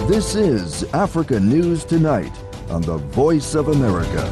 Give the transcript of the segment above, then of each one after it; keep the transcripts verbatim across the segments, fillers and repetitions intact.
This is Africa News Tonight on the Voice of America.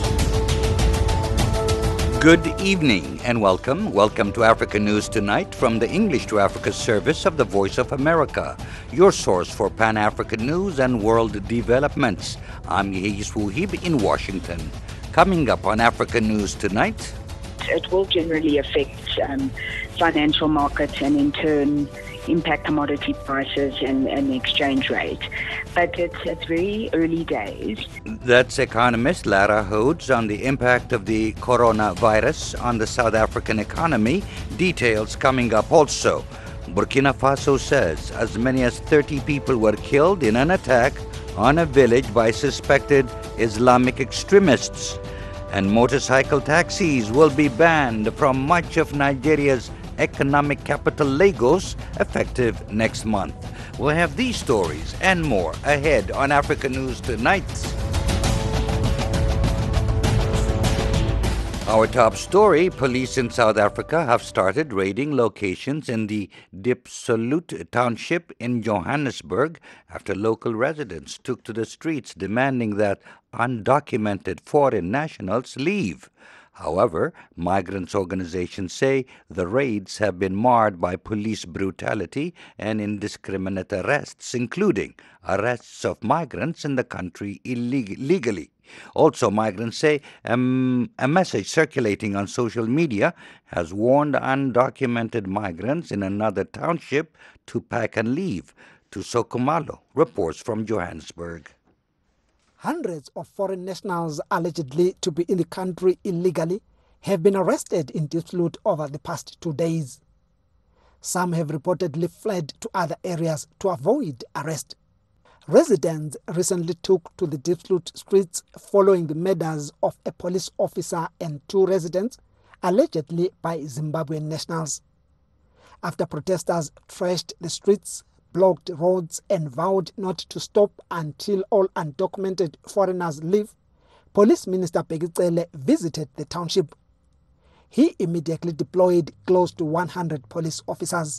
Good evening and welcome. Welcome to Africa News Tonight from the English to Africa service of the Voice of America, your source for Pan-African news and world developments. I'm Yehis Wuhib in Washington. Coming up on Africa News Tonight. It will generally affect um, financial markets and in turn impact commodity prices and, and the exchange rate. But it's, it's very early days. That's economist Lara Hodes on the impact of the coronavirus on the South African economy. Details coming up also. Burkina Faso says as many as thirty people were killed in an attack on a village by suspected Islamic extremists. And motorcycle taxis will be banned from much of Nigeria's economic capital Lagos effective next month. We'll have these stories and more ahead on Africa News Tonight. Our top story, police in South Africa have started raiding locations in the Diepsloot township in Johannesburg after local residents took to the streets demanding that undocumented foreign nationals leave. However, migrants' organizations say the raids have been marred by police brutality and indiscriminate arrests, including arrests of migrants in the country illegally. Also, migrants say um, a message circulating on social media has warned undocumented migrants in another township to pack and leave. Tusoko Malo reports from Johannesburg. Hundreds of foreign nationals allegedly to be in the country illegally have been arrested in Diepsloot over the past two days. Some have reportedly fled to other areas to avoid arrest. Residents recently took to the Diepsloot streets following the murders of a police officer and two residents, allegedly by Zimbabwean nationals. After protesters trashed the streets, blocked roads and vowed not to stop until all undocumented foreigners leave, Police Minister Bheki Cele visited the township. He immediately deployed close to one hundred police officers.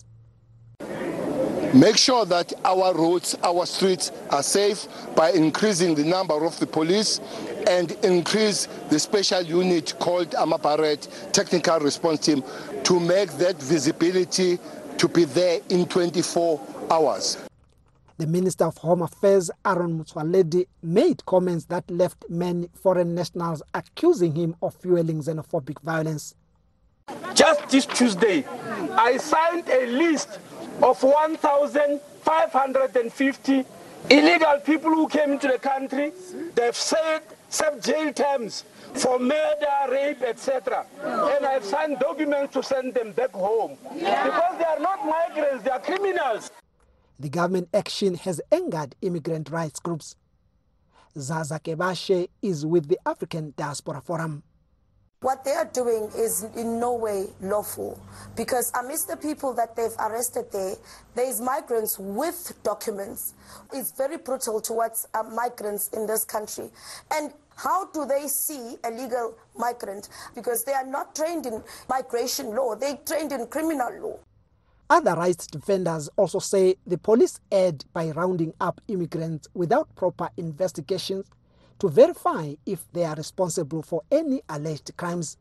Make sure that our roads, our streets are safe by increasing the number of the police and increase the special unit called Amaparet Technical Response Team to make that visibility to be there in twenty-four hours. The Minister of Home Affairs, Aaron Motsoaledi, made comments that left many foreign nationals accusing him of fueling xenophobic violence. Just this Tuesday, I signed a list of one thousand five hundred fifty illegal people who came into the country. They've said served jail terms for murder, rape, et cetera. And I've signed documents to send them back home. Because they are not migrants, they are criminals. The government action has angered immigrant rights groups. Zaza Kebashe is with the African Diaspora Forum. What they are doing is in no way lawful, because amidst the people that they've arrested there, there is migrants with documents. It's very brutal towards uh, migrants in this country. And how do they see a legal migrant? Because they are not trained in migration law, they're trained in criminal law. Other rights defenders also say the police erred by rounding up immigrants without proper investigations to verify if they are responsible for any alleged crimes.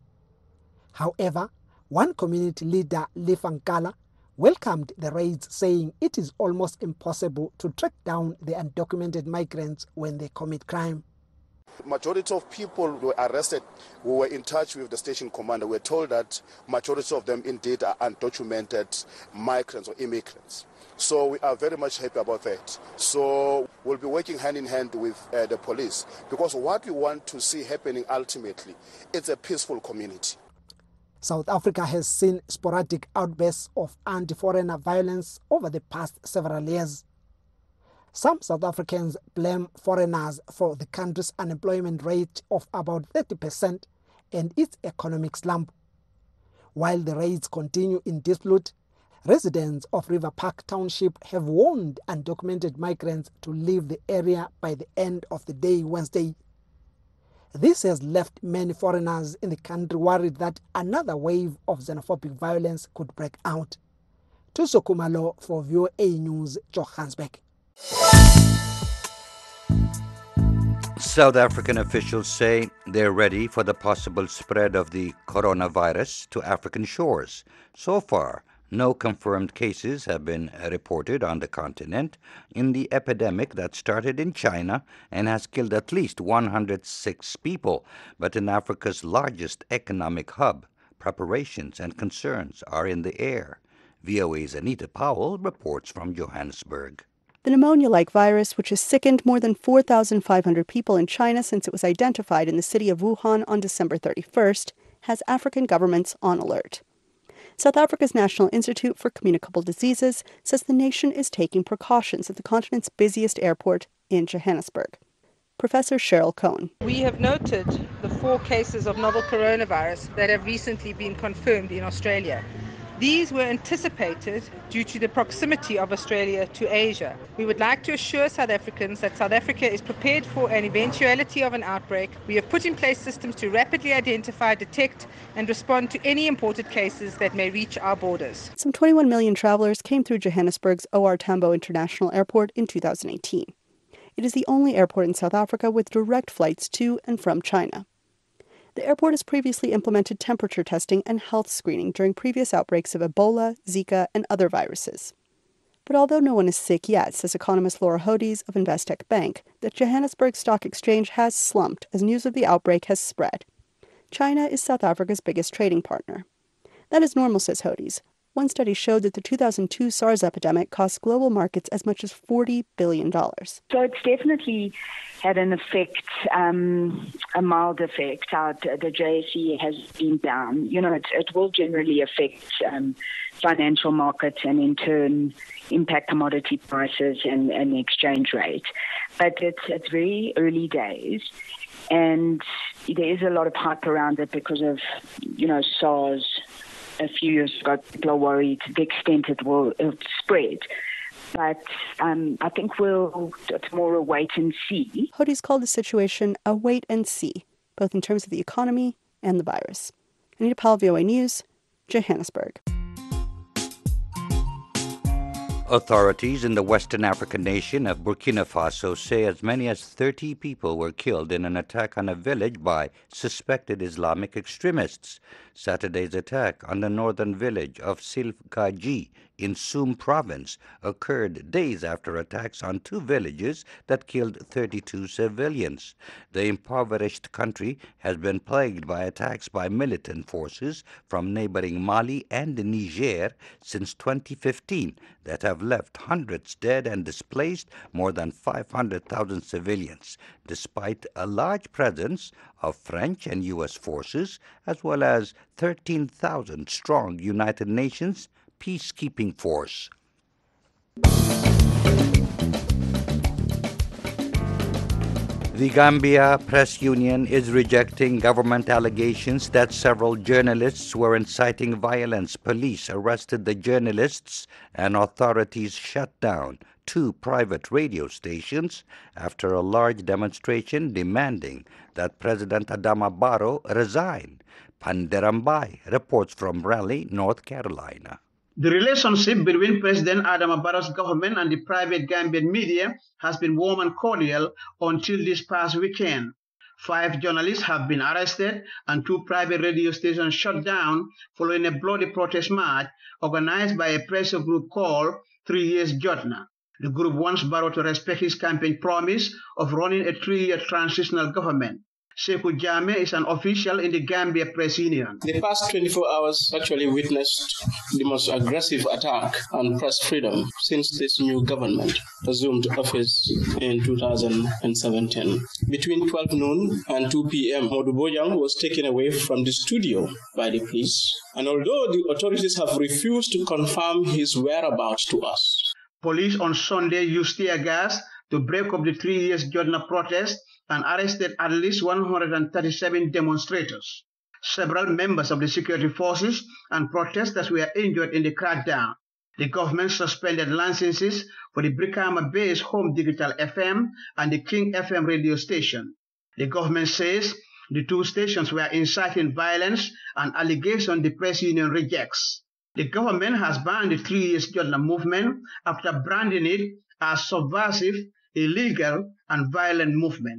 However, one community leader, Lifankala, welcomed the raids, saying it is almost impossible to track down the undocumented migrants when they commit crime. Majority of people who were arrested, who were in touch with the station commander, were told that majority of them indeed are undocumented migrants or immigrants. So we are very much happy about that. So we'll be working hand in hand with uh, the police, because what we want to see happening ultimately, it's a peaceful community. South Africa has seen sporadic outbursts of anti-foreigner violence over the past several years. Some South Africans blame foreigners for the country's unemployment rate of about thirty percent and its economic slump. While the raids continue in Diepsloot, residents of River Park Township have warned undocumented migrants to leave the area by the end of the day Wednesday. This has left many foreigners in the country worried that another wave of xenophobic violence could break out. Tusoko Malo for V O A News, Johannesburg. South African officials say they're ready for the possible spread of the coronavirus to African shores. So far, no confirmed cases have been reported on the continent in the epidemic that started in China and has killed at least one hundred six people. But in Africa's largest economic hub, preparations and concerns are in the air. V O A's Anita Powell reports from Johannesburg. The pneumonia-like virus, which has sickened more than four thousand five hundred people in China since it was identified in the city of Wuhan on December thirty-first, has African governments on alert. South Africa's National Institute for Communicable Diseases says the nation is taking precautions at the continent's busiest airport in Johannesburg. Professor Cheryl Cohn. We have noted the four cases of novel coronavirus that have recently been confirmed in Australia. These were anticipated due to the proximity of Australia to Asia. We would like to assure South Africans that South Africa is prepared for an eventuality of an outbreak. We have put in place systems to rapidly identify, detect, and respond to any imported cases that may reach our borders. Some twenty-one million travelers came through Johannesburg's O R Tambo International Airport in two thousand eighteen. It is the only airport in South Africa with direct flights to and from China. The airport has previously implemented temperature testing and health screening during previous outbreaks of Ebola, Zika, and other viruses. But although no one is sick yet, says economist Laura Hodes of Investec Bank, the Johannesburg Stock Exchange has slumped as news of the outbreak has spread. China is South Africa's biggest trading partner. That is normal, says Hodes. One study showed that the two thousand two SARS epidemic cost global markets as much as forty billion dollars. So it's definitely had an effect, um, a mild effect. How the J S E has been down. You know, it, it will generally affect um, financial markets and in turn impact commodity prices and, and the exchange rate. But it's, it's very early days. And there is a lot of hype around it because of, you know, SARS. A few years ago, people are worried the extent it will it'll spread. But um, I think we'll, it's more a wait and see. Hodes called the situation a wait and see, both in terms of the economy and the virus. Anita Powell, V O A News, Johannesburg. Authorities in the Western African nation of Burkina Faso say as many as thirty people were killed in an attack on a village by suspected Islamic extremists. Saturday's attack on the northern village of Silfgaji in Soum province occurred days after attacks on two villages that killed thirty-two civilians. The impoverished country has been plagued by attacks by militant forces from neighboring Mali and Niger since twenty fifteen that have left hundreds dead and displaced more than five hundred thousand civilians, despite a large presence of French and U S forces, as well as thirteen thousand strong United Nations peacekeeping force. The Gambia Press Union is rejecting government allegations that several journalists were inciting violence. Police arrested the journalists and authorities shut down two private radio stations after a large demonstration demanding that President Adama Barrow resign. Panderambai reports from Raleigh, North Carolina. The relationship between President Adama Barrow's government and the private Gambian media has been warm and cordial until this past weekend. Five journalists have been arrested and two private radio stations shut down following a bloody protest march organized by a pressure group called Three Years Jotna. The group wants Barrow to respect his campaign promise of running a three-year transitional government. Sekou Jammeh is an official in the Gambia Press Union. The past twenty-four hours actually witnessed the most aggressive attack on press freedom since this new government assumed office in two thousand seventeen. Between twelve noon and two p.m., Modou Bojang was taken away from the studio by the police. And although the authorities have refused to confirm his whereabouts to us, police on Sunday used tear gas to break up the three years Jotna protest and arrested at least one hundred thirty-seven demonstrators. Several members of the security forces and protesters were injured in the crackdown. The government suspended licenses for the Brikama-based Home Digital F M and the King F M radio station. The government says the two stations were inciting violence, an allegation the press union rejects. The government has banned the Three Years Jotna movement after branding it as subversive, illegal, and violent movement.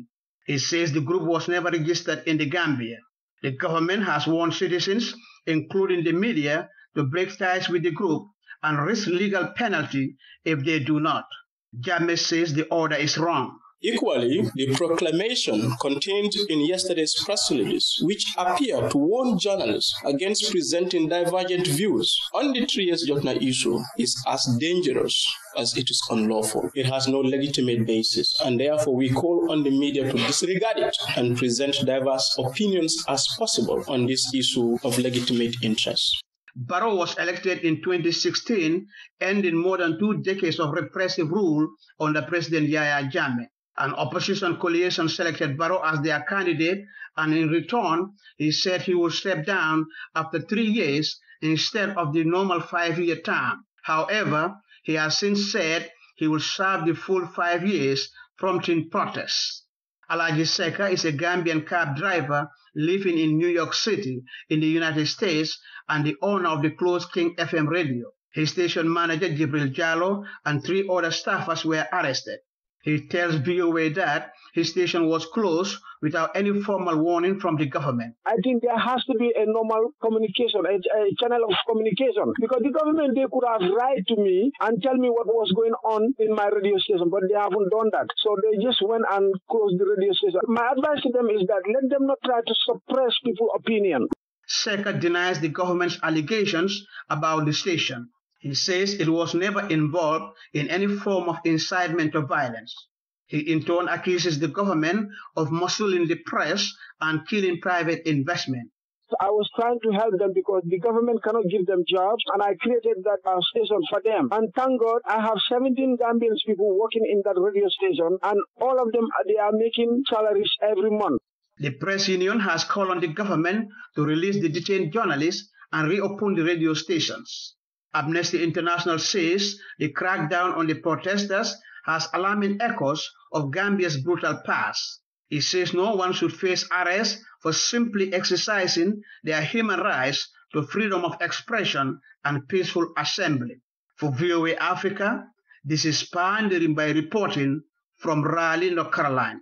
He says the group was never registered in the Gambia. The government has warned citizens, including the media, to break ties with the group and risk legal penalty if they do not. Jammeh says the order is wrong. Equally, the proclamation contained in yesterday's press release, which appeared to warn journalists against presenting divergent views on the three years Jotna issue, is as dangerous as it is unlawful. It has no legitimate basis, and therefore we call on the media to disregard it and present diverse opinions as possible on this issue of legitimate interest. Barrow was elected in twenty sixteen, ending more than two decades of repressive rule under President Yahya Jammeh. An opposition coalition selected Barrow as their candidate, and in return, he said he would step down after three years instead of the normal five-year term. However, he has since said he will serve the full five years, prompting protests. Alaji Seka is a Gambian cab driver living in New York City in the United States and the owner of the closed King F M radio. His station manager, Jibril Jallo, and three other staffers were arrested. He tells V O A that his station was closed without any formal warning from the government. I think there has to be a normal communication, a, a channel of communication, because the government, they could have write to me and tell me what was going on in my radio station, but they haven't done that. So they just went and closed the radio station. My advice to them is that let them not try to suppress people's opinion. Seka denies the government's allegations about the station. He says it was never involved in any form of incitement of violence. He in turn accuses the government of muscling the press and killing private investment. So I was trying to help them because the government cannot give them jobs, and I created that uh, station for them. And thank God, I have seventeen Gambian people working in that radio station, and all of them, they are making salaries every month. The press union has called on the government to release the detained journalists and reopen the radio stations. Amnesty International says the crackdown on the protesters has alarming echoes of Gambia's brutal past. It says no one should face arrest for simply exercising their human rights to freedom of expression and peaceful assembly. For V O A Africa, this is Pandering by reporting from Raleigh, North Carolina.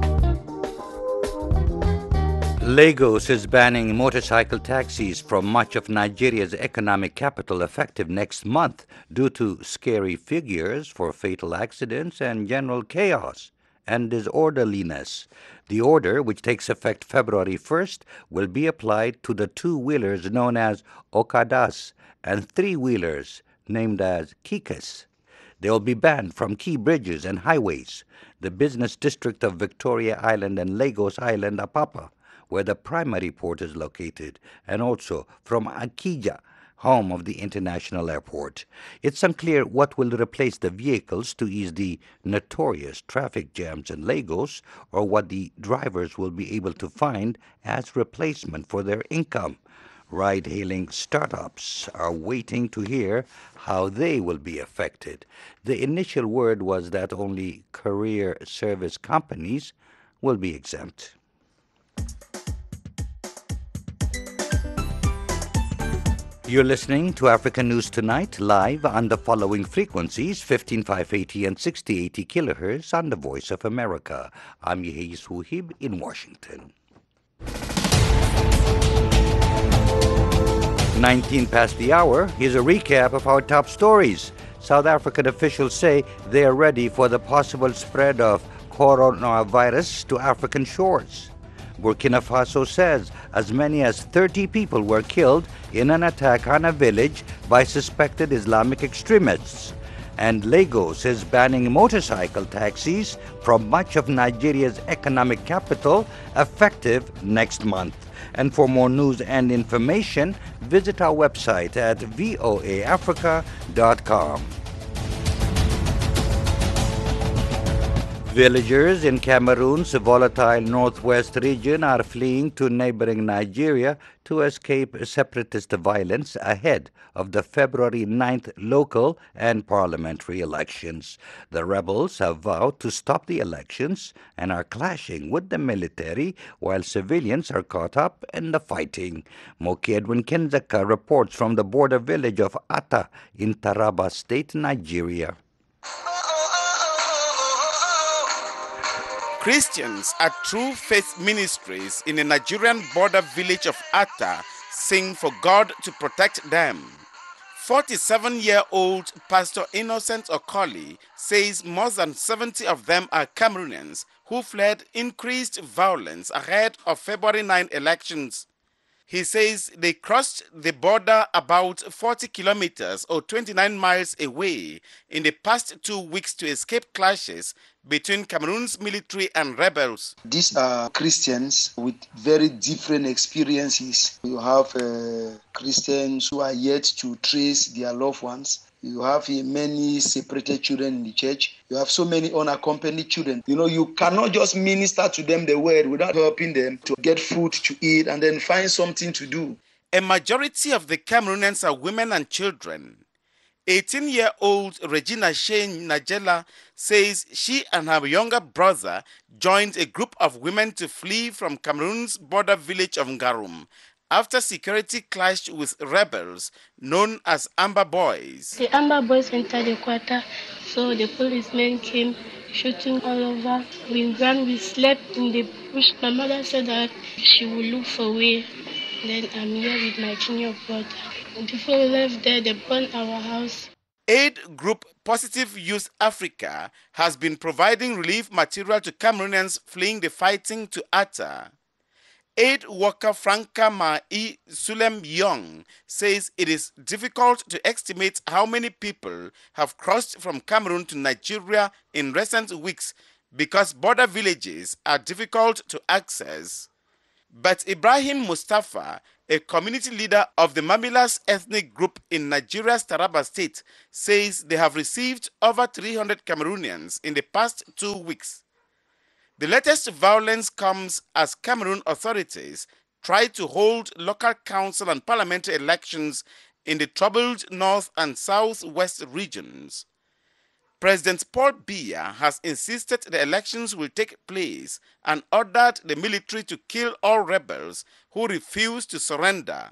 Lagos is banning motorcycle taxis from much of Nigeria's economic capital effective next month due to scary figures for fatal accidents and general chaos and disorderliness. The order, which takes effect February first, will be applied to the two-wheelers known as Okadas and three-wheelers named as Kikes. They will be banned from key bridges and highways, the business district of Victoria Island and Lagos Island, Apapa, where the primary port is located, and also from Akija, home of the international airport. It's unclear what will replace the vehicles to ease the notorious traffic jams in Lagos, or what the drivers will be able to find as replacement for their income. Ride-hailing startups are waiting to hear how they will be affected. The initial word was that only courier service companies will be exempt. You're listening to African News Tonight, live on the following frequencies, fifteen five eighty and sixty eighty kilohertz on the Voice of America. I'm Yehis Huhib in Washington. nineteen past the hour, here's a recap of our top stories. South African officials say they are ready for the possible spread of coronavirus to African shores. Burkina Faso says as many as thirty people were killed in an attack on a village by suspected Islamic extremists. And Lagos is banning motorcycle taxis from much of Nigeria's economic capital effective next month. And for more news and information, visit our website at voa africa dot com. Villagers in Cameroon's volatile northwest region are fleeing to neighboring Nigeria to escape separatist violence ahead of the February ninth local and parliamentary elections. The rebels have vowed to stop the elections and are clashing with the military while civilians are caught up in the fighting. Moki Edwin Kenzaka reports from the border village of Ata in Taraba State, Nigeria. Christians at True Faith Ministries in the Nigerian border village of Atta sing for God to protect them. forty-seven-year-old Pastor Innocent Okoli says more than seventy of them are Cameroonians who fled increased violence ahead of February ninth elections. He says they crossed the border about forty kilometers or twenty-nine miles away in the past two weeks to escape clashes between Cameroon's military and rebels. These are Christians with very different experiences. You have uh, Christians who are yet to trace their loved ones. You have uh, many separated children in the church. You have so many unaccompanied children. You know, you cannot just minister to them the word without helping them to get food to eat and then find something to do. A majority of the Cameroonians are women and children. eighteen-year-old Regina Shane Najela says she and her younger brother joined a group of women to flee from Cameroon's border village of Ngarum after security clashed with rebels known as Amber Boys. The Amber Boys entered the quarter, so the policemen came shooting all over. We ran, we slept in the bush. My mother said that she would look for a way. Then I'm here with my junior brother. Before we left there, they burned our house. Aid group Positive Youth Africa has been providing relief material to Cameroonians fleeing the fighting to Atta. Aid worker Franca Mai Sulem Young says it is difficult to estimate how many people have crossed from Cameroon to Nigeria in recent weeks because border villages are difficult to access. But Ibrahim Mustafa, a community leader of the Mamilas ethnic group in Nigeria's Taraba state, says they have received over three hundred Cameroonians in the past two weeks. The latest violence comes as Cameroon authorities try to hold local council and parliamentary elections in the troubled north and southwest regions. President Paul Biya has insisted the elections will take place and ordered the military to kill all rebels who refuse to surrender.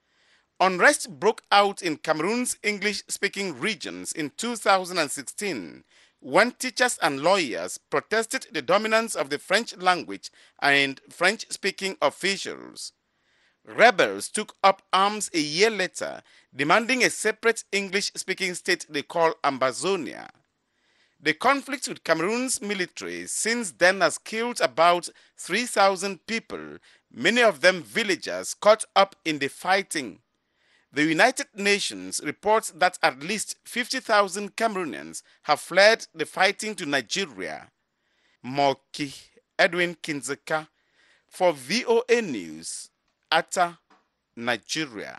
Unrest broke out in Cameroon's English-speaking regions in two thousand sixteen when teachers and lawyers protested the dominance of the French language and French-speaking officials. Rebels took up arms a year later, demanding a separate English-speaking state they call Ambazonia. The conflict with Cameroon's military since then has killed about three thousand people, many of them villagers caught up in the fighting. The United Nations reports that at least fifty thousand Cameroonians have fled the fighting to Nigeria. Moki Edwin Kinzeka for V O A News, Atta, Nigeria.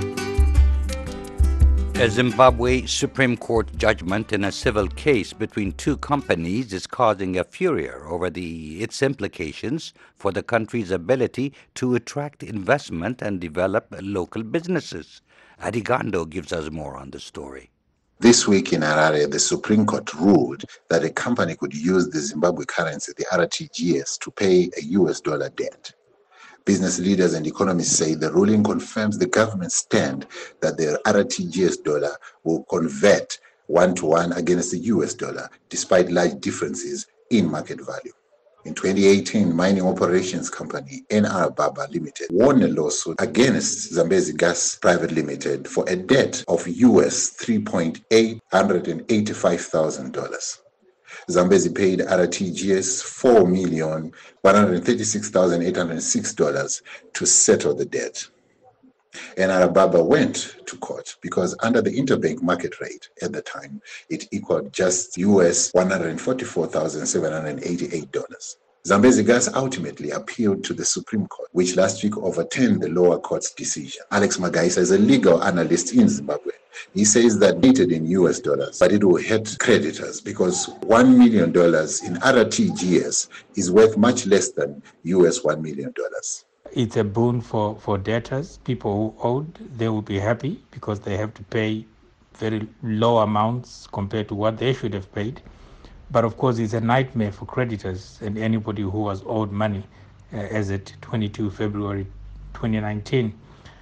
A Zimbabwe Supreme Court judgment in a civil case between two companies is causing a furor over the, its implications for the country's ability to attract investment and develop local businesses. Adigando gives us more on the story. This week in Harare, the Supreme Court ruled that a company could use the Zimbabwe currency, the R T G S, to pay a U S dollar debt. Business leaders and economists say the ruling confirms the government's stand that the R T G S dollar will convert one-to-one against the U S dollar, despite large differences in market value. In twenty eighteen, mining operations company N R Baba Limited won a lawsuit against Zambezi Gas Private Limited for a debt of U S three point eight eight five thousand dollars. Zambezi paid R T G S four million one hundred thirty-six thousand eight hundred six dollars to settle the debt. N R Baba went to court because under the interbank market rate at the time, it equaled just U S one hundred forty-four thousand seven hundred eighty-eight dollars. Zambezi Gas ultimately appealed to the Supreme Court, which last week overturned the lower court's decision. Alex Magaisa is a legal analyst in Zimbabwe. He says that dated in U S dollars, but it will hurt creditors because one million dollars in R T G S is worth much less than U S one million dollars. It's a boon for, for debtors. People who owed, they will be happy because they have to pay very low amounts compared to what they should have paid. But of course, it's a nightmare for creditors and anybody who was owed money uh, as at twenty-second of February twenty nineteen.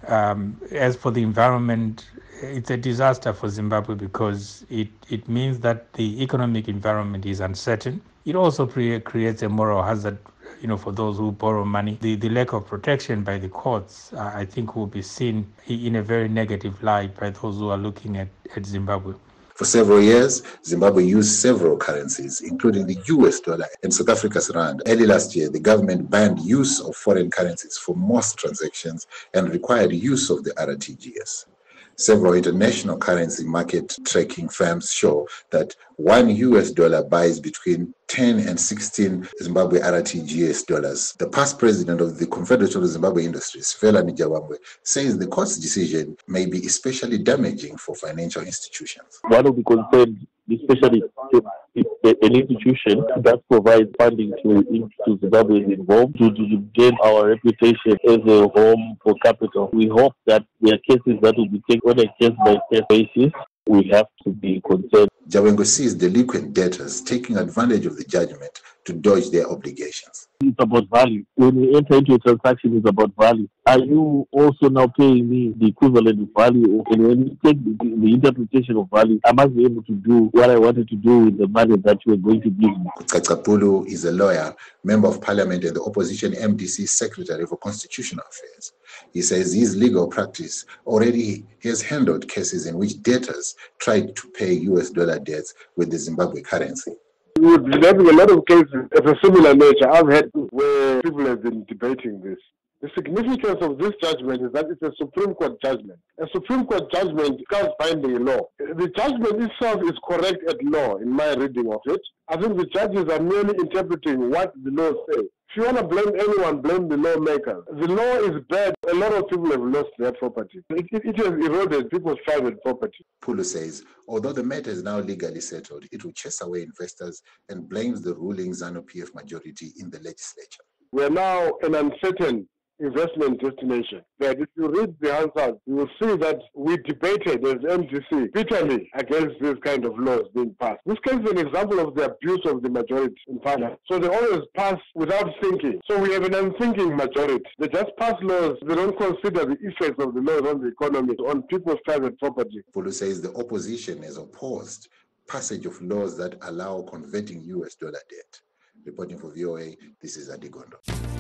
Um, as for the environment, it's a disaster for Zimbabwe because it, it means that the economic environment is uncertain. It also pre- creates a moral hazard, you know, for those who borrow money. The, the lack of protection by the courts, uh, I think, will be seen in a very negative light by those who are looking at, at Zimbabwe. For several years, Zimbabwe used several currencies, including the U S dollar and South Africa's rand. Early last year, the government banned use of foreign currencies for most transactions and required use of the R T G S. Several international currency market tracking firms show that one U S dollar buys between ten and sixteen Zimbabwe R T G S dollars. The past president of the Confederation of Zimbabwe Industries, Felani Jawambwe, says the court's decision may be especially damaging for financial institutions. One of the concerns, especially if an institution that provides funding to, to Zimbabwe is involved, to, to gain our reputation as a home for capital. We hope that there are cases that will be taken on a case-by-case basis. We have to be concerned. Jawengo sees delinquent debtors taking advantage of the judgment to dodge their obligations. It's about value. When we enter into a transaction, it's about value. Are you also now paying me the equivalent of value? And when you take the, the interpretation of value, I must be able to do what I wanted to do with the money that you are going to give me. Kutsakapulu is a lawyer, member of parliament, and the opposition M D C secretary for constitutional affairs. He says his legal practice already has handled cases in which debtors tried to pay U S dollar debts with the Zimbabwe currency. We've been having a lot of cases of a similar nature. I've had where people have been debating this. The significance of this judgment is that it's a Supreme Court judgment. A Supreme Court judgment can't binding a law. The judgment itself is correct at law, in my reading of it. I think the judges are merely interpreting what the law says. If you want to blame anyone, blame the lawmakers. The law is bad. A lot of people have lost their property. It, it, it has eroded people's private property. Pulu says, although the matter is now legally settled, it will chase away investors and blames the ruling ZANU-P F majority in the legislature. We are now an uncertain investment destination. But if you read the answers, you will see that we debated as M D C bitterly against this kind of laws being passed. This case is an example of the abuse of the majority in Parliament. So they always pass without thinking. So we have an unthinking majority. They just pass laws. They don't consider the effects of the laws on the economy, on people's private property. Pulu says the opposition has opposed passage of laws that allow converting U S dollar debt. Reporting for V O A, this is Adigondo.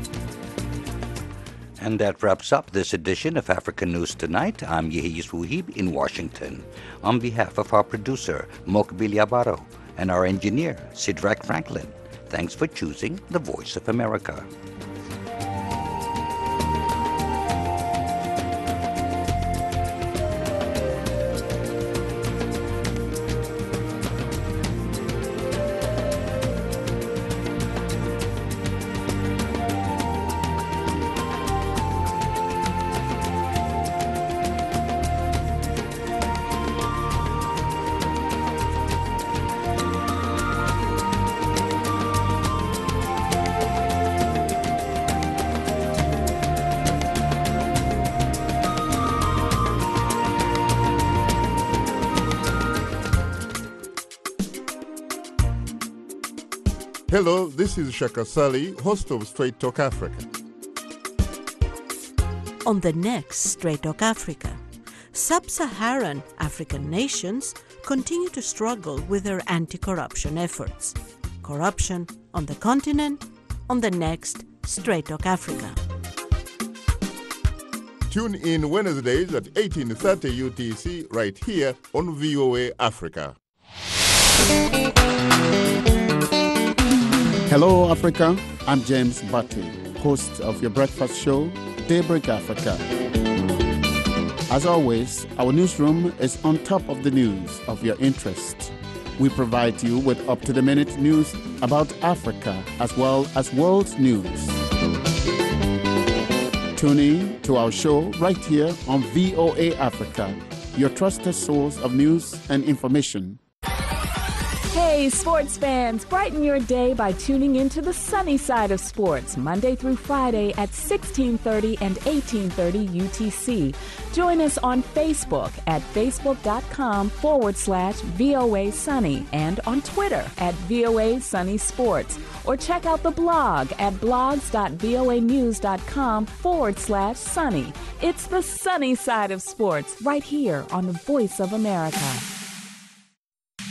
And that wraps up this edition of African News Tonight. I'm Yehis Wuhib in Washington. On behalf of our producer, Mokbil Yabaro, and our engineer, Sidrak Franklin, thanks for choosing the Voice of America. Hello, this is Shaka Sali, host of Straight Talk Africa. On the next Straight Talk Africa, sub-Saharan African nations continue to struggle with their anti-corruption efforts. Corruption on the continent, on the next Straight Talk Africa. Tune in Wednesdays at eighteen thirty U T C right here on V O A Africa. Hello, Africa. I'm James Butty, host of your breakfast show, Daybreak Africa. As always, our newsroom is on top of the news of your interest. We provide you with up-to-the-minute news about Africa as well as world news. Tune in to our show right here on V O A Africa, your trusted source of news and information. Hey, sports fans, brighten your day by tuning into the sunny side of sports, Monday through Friday at sixteen thirty and eighteen thirty U T C. Join us on Facebook at facebook.com forward slash VOA Sunny and on Twitter at VOA Sunny Sports. Or check out the blog at blogs.voanews.com forward slash sunny. It's the sunny side of sports right here on the Voice of America.